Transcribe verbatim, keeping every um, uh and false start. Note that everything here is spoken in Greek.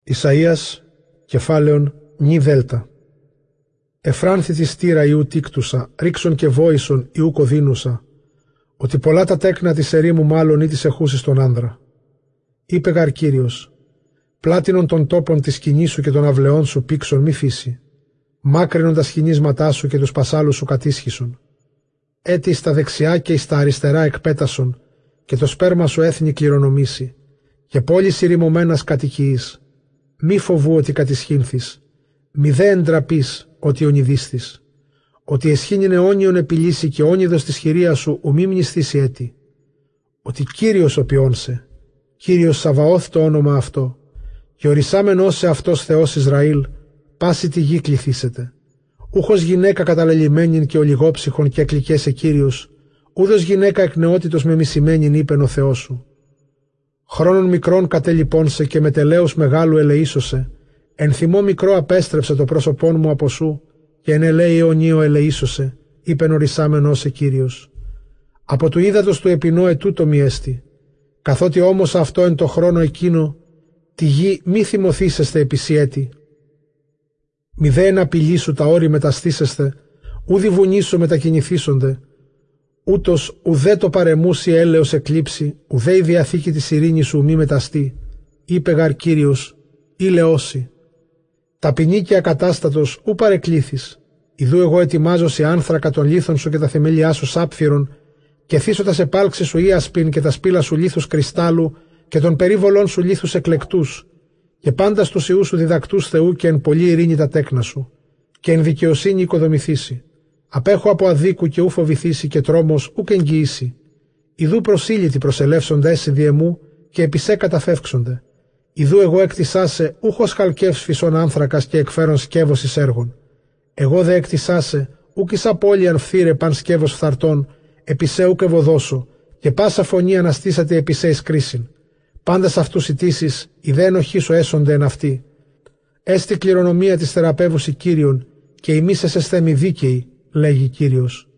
Ισαΐας, κεφάλαιον νη δέλτα. Εφράνθη τη στήρα ιού τίκτουσα, ρίξον και βόησον ιού κοδίνουσα, ότι πολλά τα τέκνα της ερήμου μάλλον ή της εχούσης τον άνδρα. Είπε γαρ Κύριος, πλάτινον των τόπων της σκηνής σου και των αυλεών σου πήξον μη φύση, μάκρυνον τα σχηνίσματά σου και τους πασάλους σου κατήσχισον. Έτι στα δεξιά και στα αριστερά εκπέτασον, και το σπέρμα σου έθνη κληρονομήσει, και πόλεις ηρημωμένας κατοικιείς. Μη φοβού ότι κατησχύνθης, μη δε εντραπείς ότι ονειδίστης, ότι εσχήνιν αιώνιον επιλύσει και όνειδος της χειρίας σου ου μη μνηστήσει έτη. Ότι Κύριος ο ποιόνσε, Κύριος Σαβαώθ το όνομα αυτό, και ορισάμενος σε αυτός Θεός Ισραήλ, πάση τη γη κληθήσετε. Ούχος γυναίκα καταλελειμμένην και ολιγόψυχον και εκλικέσαι Κύριος, ούδος γυναίκα εκ νεότητος με μισημένην είπεν ο Θεός σου. Χρόνων μικρών κατελειπώνσε και με τελέους μεγάλου ελεήσωσε, εν θυμό μικρό απέστρεψε το πρόσωπόν μου από σου, και εν ελέη αιωνίο ελεήσωσε, είπεν ορισάμενος σε Κύριος. Από του ύδατος του επινό ετούτο μη έστι, καθότι όμως αυτό εν το χρόνο εκείνο, τη γη μη θυμωθήσεστε επισιέτη. Μη δε εν απειλή σου τα όρη μεταστήσεστε, ούδη βουνή σου μετακινηθήσονται, ούτως ουδέ το παρεμούσι έλεος εκλείψει, ουδέ η διαθήκη της ειρήνης σου μη μεταστεί, είπε γαρ Κύριος, ή λεώσει. Ταπεινή και ακατάστατος ου παρεκλήθης, ιδού εγώ ετοιμάζω σε άνθρακα των λίθων σου και τα θεμέλια σου σάπφυρον, και θύσω τα σεπάλξεις σου ίασπιν και τα σπήλα σου λίθους κρυστάλλου και των περίβολών σου λίθους εκλεκτούς, και πάντα στους ιούς σου διδακτούς Θεού και εν πολλή ειρήνη τα τέκνα σου, και εν δικαιοσύνη οικοδομηθήσει. Απέχω από αδίκου και ου φοβηθήσει και τρόμος ουκ εγγυήσει. Ιδού προσήλυτοι προσελεύσονται έσυ διεμού και επισέ καταφεύξονται. Ιδού εγώ εκτισάσε ούχος χαλκεύς φυσών άνθρακας και εκφέρον σκεύος εις έργων. Εγώ δε εκτισάσε ούκ εις απώλειαν φθήρε παν σκεύος φθαρτών, επισέ ουκ ευωδώσω, και πάσα φωνή αναστήσατε επισέ εις κρίσιν. Πάντας αυτούς ητήσεις, οι δε ενοχήσω έσονται εν αυτή. Έστι κληρονομία της θεραπεύουσι Κύριον, και ημείς εσεσθέμι δίκαιοι, λέγει Κύριος.